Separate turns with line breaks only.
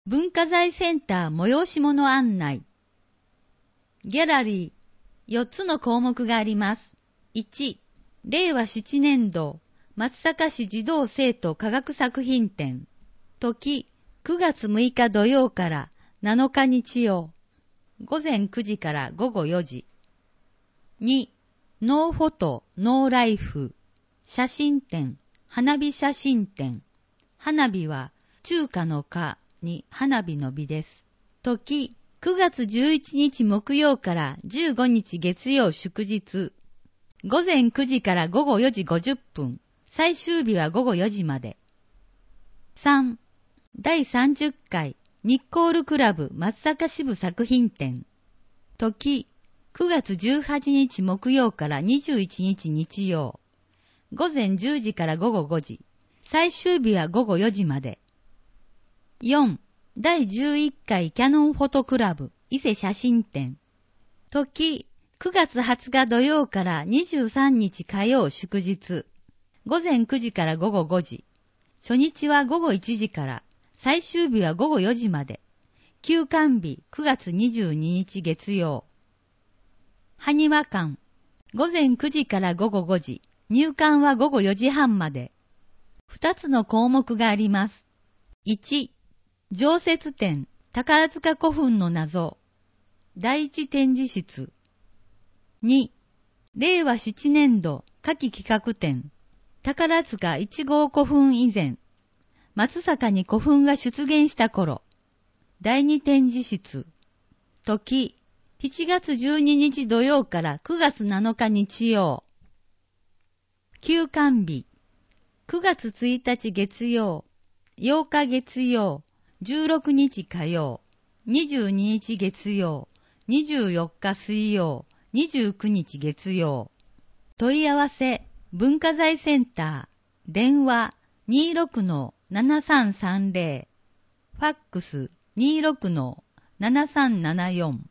文化財センター催し物案内。ギャラリー、4つの項目があります。1、令和7年度、松阪市児童生徒科学作品展。時、9月6日土曜から7日日曜。午前9時から午後4時。2、ノーフォト、ノーライフ。写真展、花火写真展。花火は中華の華に花火の美です。時、9月11日木曜から15日月曜祝日。午前9時から午後4時50分。最終日は午後4時まで。3、第30回日光ルクラブ松阪支部作品展。時、9月18日木曜から21日日曜。午前10時から午後5時。最終日は午後4時まで。4、第11回キャノンフォトクラブ伊勢写真展。時、9月20日土曜から23日火曜祝日。午前9時から午後5時。初日は午後1時から、最終日は午後4時まで。休館日9月22日月曜。埴輪館。午前9時から午後5時。入館は午後4時半まで。2つの項目があります。1、常設展、宝塚古墳の謎。第一展示室。2、令和7年度夏季企画展。宝塚1号古墳以前。松阪に古墳が出現した頃。第二展示室。時、7月12日土曜から9月7日日曜。休館日。9月1日月曜。8日月曜。16日火曜。22日月曜。24日水曜。29日月曜。問い合わせ、文化財センター。電話 26-7330。ファックス 26-7374。